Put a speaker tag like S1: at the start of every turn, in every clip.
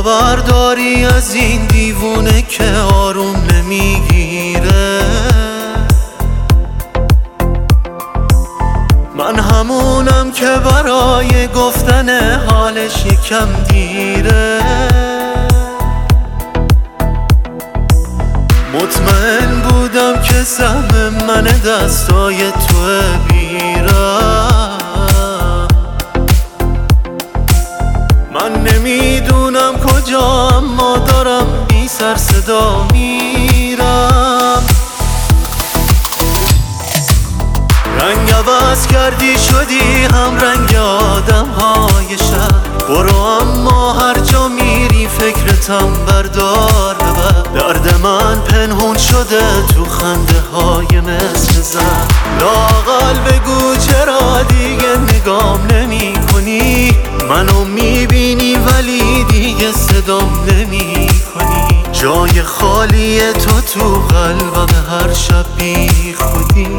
S1: خبر داری از این دیوونه که آروم نمیگیره؟ من همونم که برای گفتن حالش یکم دیره. مطمئن بودم که سهم من دستای توه بیرم. من نمیدونم کجا اما دارم بی سر صدا میرم. رنگ عوض کردی شدی هم رنگ آدم های شهر. برو اما هر جا میری فکرتم بردار ببر. درد من پنهون شده تو خنده های مثل زن. لااقل بگو چرا دیگه نگام نمی کنی؟ منو میبینی ولی دیگه صدام نمی کنی. جای خالی تو قلبم هر شب بی خودی.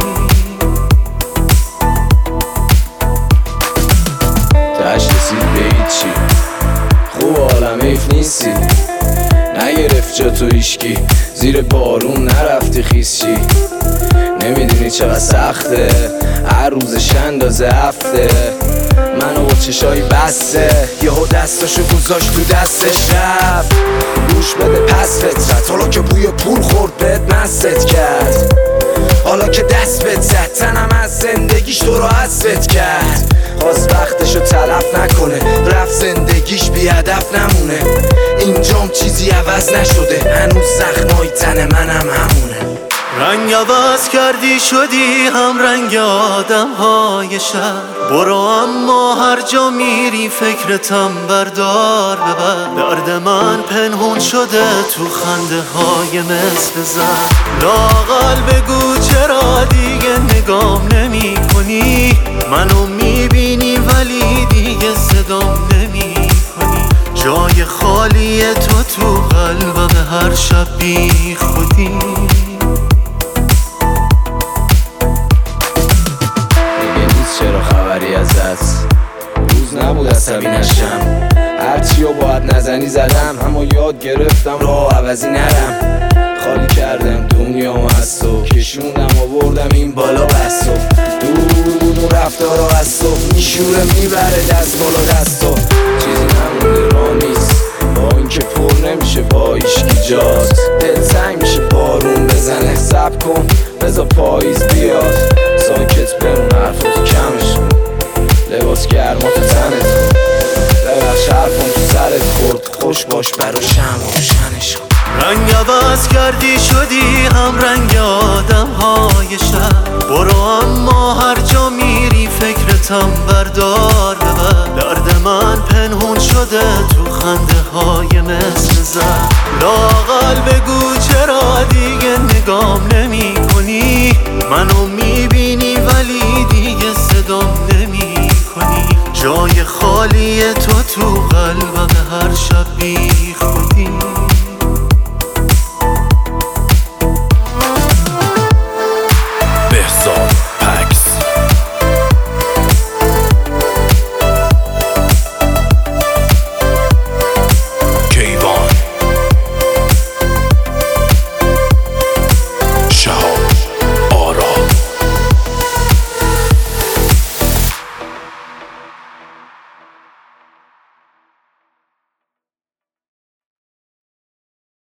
S2: رسید به هیچی، خوب عالم حیف نیستی. نگرفت جا تو هیشکی، زیر بارون نرفتی خیسچی. نمیدونی چقدر سخته هر روزش اندازه هفته. منو با چشای بسته یهو دستاشو گذاشت تو دستش رفت. گوش بده پس فطرت، حالا که بوی پول خورد بهت مست کرد. حالا که دست بهت زد تنم از زندگیش تو رو حذفت کرد. خواست وقتشو تلف نکنه، رفت زندگیش بی هدف نمونه. اینجام چیزی عوض نشده، هنوز زخمای تن منم همونه.
S1: رنگ عوض کردی شدی هم رنگ آدم های شهر. برو اما هر جا میری فکرتم بردار ببر. درد من پنهون شده تو خنده های مثل زن. لااقل بگو چرا دیگه نگام نمی کنی؟ منو میبینی ولی دیگه صدام نمی کنی. جای خالی تو قلبم هر شب بی خودی.
S2: چرا خبری ازت؟ روز نبود عصبی نشم، هرچی رو باید نزنی زدم. اما یاد گرفتم راه عوضی نرم. خالی کردم دنیامو از تو، کشوندم آوردم این بالا بستو. دور بود اون رفتارا از تو، میشوره میبره دست بالا دستو. چیزی نمونده راه نیست با این که پر نمیشه با ایشکی جات. دل تنگ میشه بارون بزنه، صبر کن بذار پاییز بیاد. ساکت بمون حرفاتو کمش کن، لباس گرما تو تنت کن. ببخش حرفم تو سرت خورد، خوش باش برا شمع روشنش کن.
S1: رنگ عوض کردی شدی هم رنگ آدم های شهر. برو اما هر جا میری فکرتم بردار ببر. درد من پنهون شده تو خنده های مثل زن.